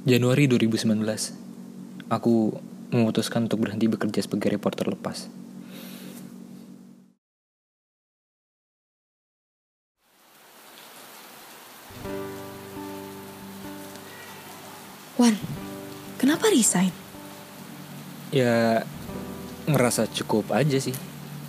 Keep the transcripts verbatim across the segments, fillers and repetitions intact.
Januari dua ribu sembilan belas, aku memutuskan untuk berhenti bekerja sebagai reporter lepas. Wan, kenapa resign? Ya, ngerasa cukup aja sih.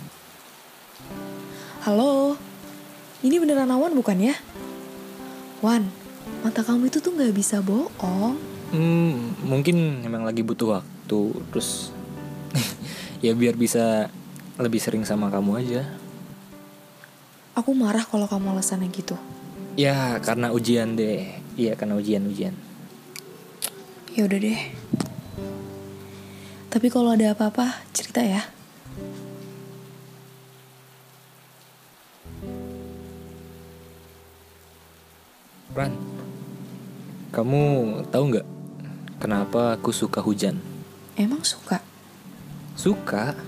Halo, ini beneran Awan bukan ya? Wan, mata kamu itu tuh gak bisa bohong. Hmm, mungkin memang lagi butuh waktu, terus ya biar bisa lebih sering sama kamu aja. Aku marah kalau kamu alasannya gitu. Ya, karena ujian deh. Iya, karena ujian-ujian. Ya udah deh. Tapi kalau ada apa-apa, cerita ya. Ran, kamu tahu nggak kenapa aku suka hujan? Emang suka? Suka.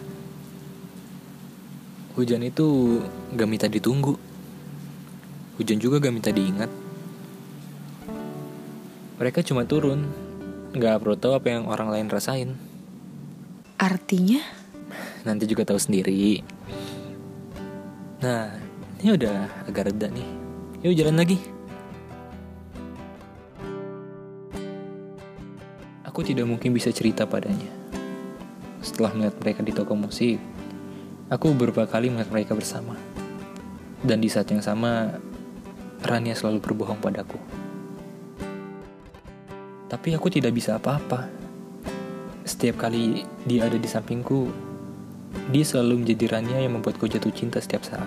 Hujan itu gak minta ditunggu. Hujan juga gak minta diingat. Mereka cuma turun, gak perlu tahu apa yang orang lain rasain. Artinya? Nanti juga tahu sendiri. Nah, ini udah agak reda nih. Yuk jalan lagi. Aku tidak mungkin bisa cerita padanya. Setelah melihat mereka di toko musik, aku beberapa kali melihat mereka bersama. Dan di saat yang sama, Rania selalu berbohong padaku. Tapi aku tidak bisa apa-apa. Setiap kali dia ada di sampingku, dia selalu menjadi Rania yang membuatku jatuh cinta setiap saat.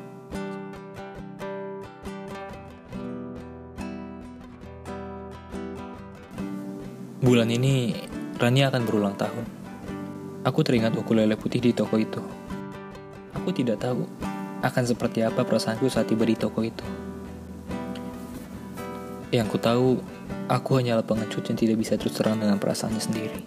Bulan ini, Rania akan berulang tahun. Aku teringat ukulele putih di toko itu. Aku tidak tahu akan seperti apa perasaanku saat tiba di toko itu. Yang ku tahu, aku hanyalah pengecut yang tidak bisa terus terang dengan perasaannya sendiri.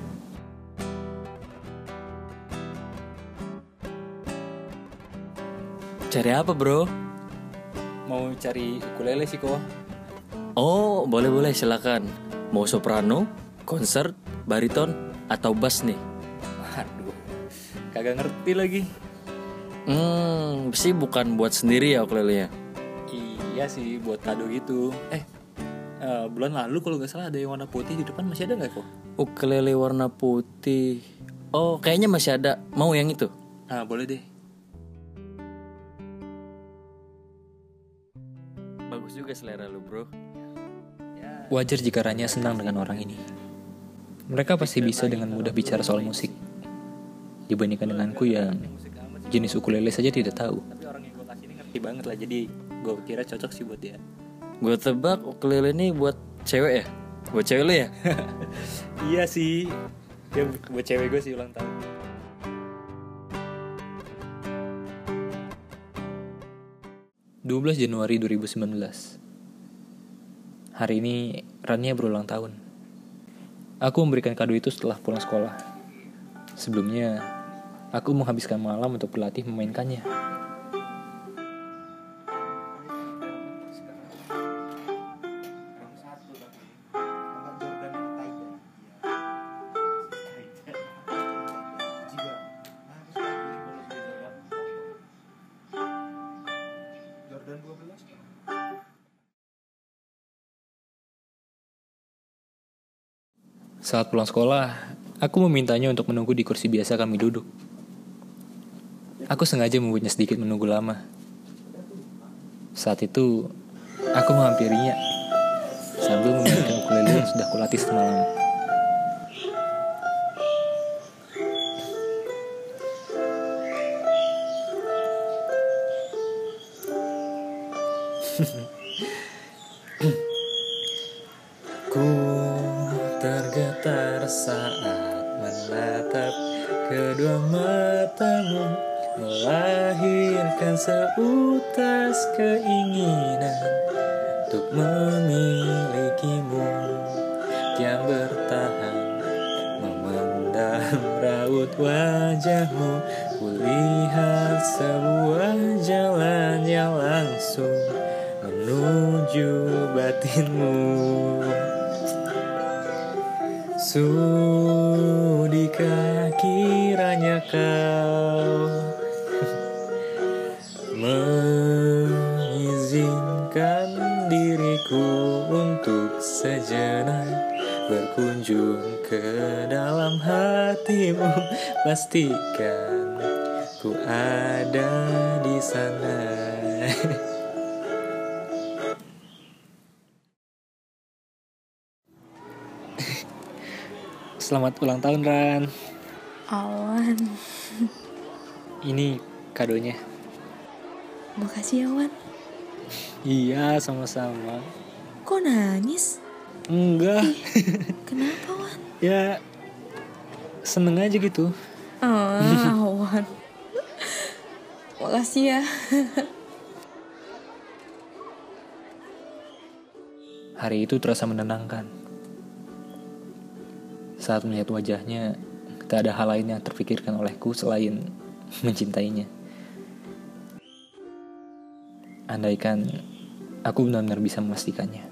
Cari apa bro? Mau cari ukulele sih kok. Oh boleh-boleh silakan. Mau soprano, konsert, bariton, atau bass nih? Waduh, kagak ngerti lagi. Hmm, sih bukan buat sendiri ya ukulelenya? Iya sih, buat kado gitu. Eh, uh, bulan lalu kalau gak salah ada yang warna putih di depan, masih ada gak kok? Ukulele warna putih. Oh kayaknya masih ada. Mau yang itu? Ah, boleh deh. Bagus juga selera lu bro. Wajar jika Rania senang dengan orang ini. Mereka pasti bisa dengan mudah bicara soal musik, dibandingkan denganku yang jenis ukulele saja tidak tahu. Tapi orang yang gue kasih ini ngerti banget lah, jadi gue kira cocok sih buat dia. Gue tebak ukulele ini buat cewek ya? Buat cewek lu ya? Iya sih, ya buat cewek gue sih ulang tahun. dua belas Januari dua ribu sembilan belas. Hari ini Rania berulang tahun. Aku memberikan kado itu setelah pulang sekolah. Sebelumnya, aku menghabiskan malam untuk berlatih memainkannya. Saat pulang sekolah, aku memintanya untuk menunggu di kursi biasa kami duduk. Aku sengaja membuatnya sedikit menunggu lama. Saat itu, aku menghampirinya sambil memainkan ukulele yang sudah kulatih semalam. Ku tergetar saat menatap kedua matamu, melahirkan seutas keinginan untuk memilikimu, yang bertahan memendam raut wajahmu. Kulihat sebuah jalan yang langsung menuju batinmu. Sudikah kiranya kau mengizinkan diriku untuk sejenak berkunjung ke dalam hatimu, pastikan ku ada di sana. Selamat ulang tahun, Ran. Awan, Ini kadonya. makasih ya Wan. Iya, sama-sama. Kok nangis? Enggak. Kenapa Wan? Ya, seneng aja gitu. Ah, Awan. Makasih ya. Hari itu terasa menenangkan. Saat melihat wajahnya, tak ada hal lain yang terpikirkan olehku selain mencintainya. Andaikan aku benar-benar bisa memastikannya.